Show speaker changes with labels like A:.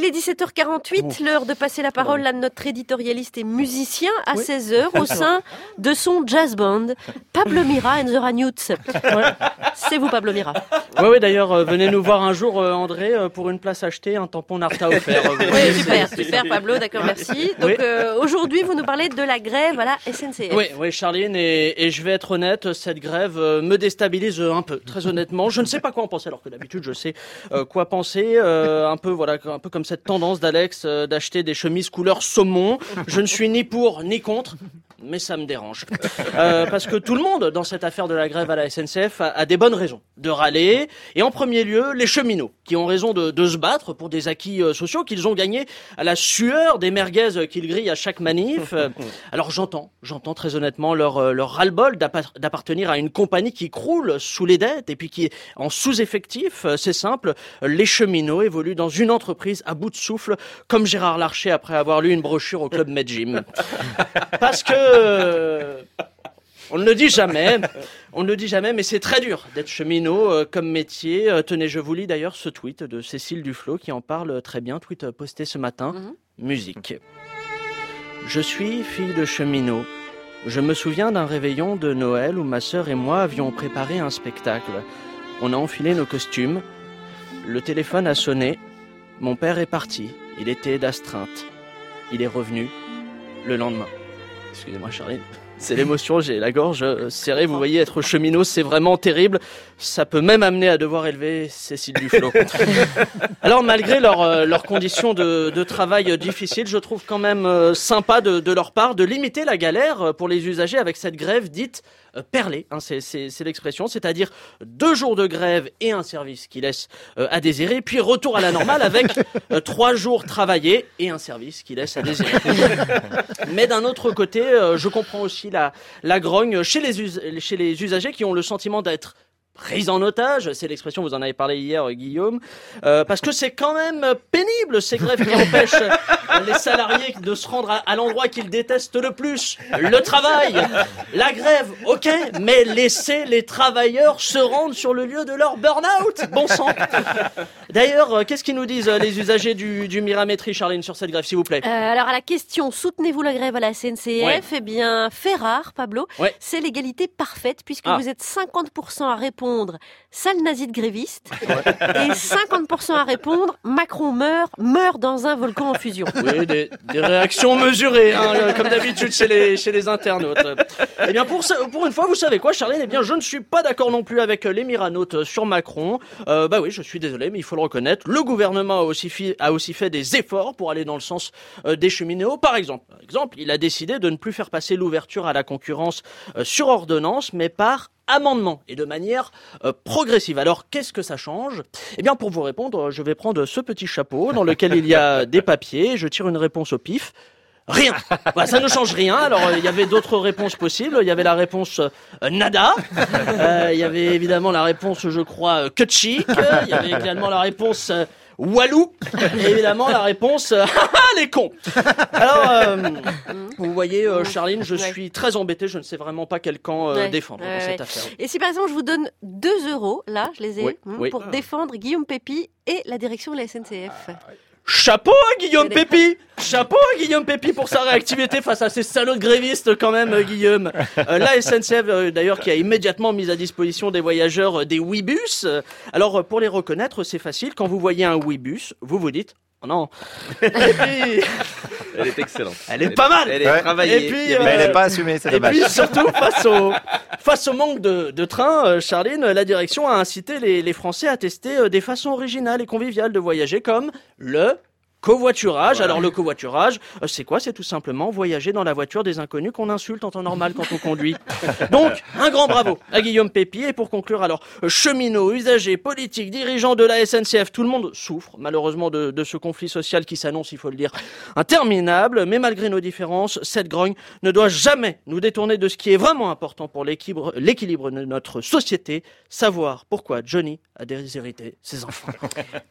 A: Il est 17h48, l'heure de passer la parole à notre éditorialiste et musicien à 16h au sein de son jazz band, Pablo Mira and the Ragnuts. C'est vous, Pablo Mira.
B: Oui, d'ailleurs, venez nous voir un jour, André, pour une place achetée, un tampon Narta offert.
A: Oui, super, Pablo, d'accord, merci. Donc, aujourd'hui, vous nous parlez de la grève à la SNCF.
B: Oui, Charline, et je vais être honnête, cette grève me déstabilise un peu, très honnêtement. Je ne sais pas quoi en penser, alors que d'habitude, je sais quoi penser. Un peu comme cette tendance d'Alex d'acheter des chemises couleur saumon. Je ne suis ni pour ni contre, mais ça me dérange. Parce que tout le monde, dans cette affaire de la grève à la SNCF, a des bonnes raisons de râler. Et en premier lieu, les cheminots, qui ont raison de se battre pour des acquis sociaux qu'ils ont gagnés à la sueur des merguez qu'ils grillent à chaque manif. Alors j'entends très honnêtement leur ras-le-bol d'appartenir à une compagnie qui croule sous les dettes et puis qui est en sous-effectif. C'est simple, les cheminots évoluent dans une entreprise à bout de souffle, comme Gérard Larcher après avoir lu une brochure au Club Med Gym. Parce que... On ne le dit jamais, mais c'est très dur d'être cheminot comme métier. Tenez, je vous lis d'ailleurs ce tweet de Cécile Duflot qui en parle très bien, tweet posté ce matin. Musique. Je suis fille de cheminot. Je me souviens d'un réveillon de Noël où ma sœur et moi avions préparé un spectacle. On a enfilé nos costumes. Le téléphone a sonné. Mon père est parti. Il était d'astreinte. Il est revenu le lendemain. Excusez-moi, Charline. C'est l'émotion, j'ai la gorge serrée. Vous voyez, être cheminot, c'est vraiment terrible. Ça peut même amener à devoir élever Cécile Duflot. Alors, malgré leurs conditions de travail difficiles, je trouve quand même sympa de leur part de limiter la galère pour les usagers avec cette grève dite perlée. C'est l'expression, c'est-à-dire 2 jours de grève et un service qui laisse à désirer, puis retour à la normale avec 3 jours travaillés et un service qui laisse à désirer. Mais d'un autre côté, je comprends aussi la grogne chez les usagers qui ont le sentiment d'être pris en otage, c'est l'expression, vous en avez parlé hier, Guillaume, parce que c'est quand même pénible ces grèves qui empêchent les salariés de se rendre à l'endroit qu'ils détestent le plus, le travail. La grève, ok, mais laissez les travailleurs se rendre sur le lieu de leur burn-out, bon sang. D'ailleurs, qu'est-ce qu'ils nous disent les usagers du Miramétrie, Charline, sur cette grève, s'il vous plaît?
A: Alors à la question, soutenez-vous la grève à la SNCF? Eh bien, fait rare, Pablo, c'est l'égalité parfaite, puisque vous êtes 50% à répondre sale nazi de gréviste et 50% à répondre Macron meurt dans un volcan en fusion.
B: Oui, des réactions mesurées, comme d'habitude chez les internautes. Eh bien, pour une fois, vous savez quoi, Charline? Eh bien, je ne suis pas d'accord non plus avec les miranautes sur Macron. Oui, je suis désolé, mais il faut le reconnaître. Le gouvernement a aussi fait des efforts pour aller dans le sens des cheminots. Par exemple, il a décidé de ne plus faire passer l'ouverture à la concurrence sur ordonnance, mais par amendement et de manière progressive. Alors, qu'est-ce que ça change? Eh bien, pour vous répondre, je vais prendre ce petit chapeau dans lequel il y a des papiers. Je tire une réponse au pif. Rien. Bah, ça ne change rien. Alors, il y avait d'autres réponses possibles. Il y avait la réponse nada. Il y avait évidemment la réponse, je crois, cut chic. Il y avait également la réponse Walou, et évidemment la réponse les cons. Alors vous voyez Charline, je suis très embêté, je ne sais vraiment pas quel camp défendre dans cette affaire.
A: Et si par exemple je vous donne 2 euros, là je les ai, pour défendre Guillaume Pépi et la direction de la SNCF.
B: Chapeau à Guillaume Pépi! Chapeau à Guillaume Pépi pour sa réactivité face à ces salauds de grévistes quand même, Guillaume. La SNCF d'ailleurs qui a immédiatement mis à disposition des voyageurs des Ouibus. Alors pour les reconnaître, c'est facile. Quand vous voyez un Ouibus, vous vous dites oh non. Et puis...
C: Elle est excellente.
B: Elle est pas mal.
C: Elle est travaillée.
D: Et puis, mais elle n'est pas assumée, c'est dommage.
B: Et puis surtout, face au manque de trains, Charline, la direction a incité les Français à tester des façons originales et conviviales de voyager comme le covoiturage. Voilà. Alors le covoiturage, c'est quoi? C'est tout simplement voyager dans la voiture des inconnus qu'on insulte en temps normal quand on conduit. Donc, un grand bravo à Guillaume Pépi. Et pour conclure, alors, cheminots, usagers, politiques, dirigeants de la SNCF, tout le monde souffre malheureusement de ce conflit social qui s'annonce, il faut le dire, interminable. Mais malgré nos différences, cette grogne ne doit jamais nous détourner de ce qui est vraiment important pour l'équilibre de notre société, savoir pourquoi Johnny a déshérité ses enfants.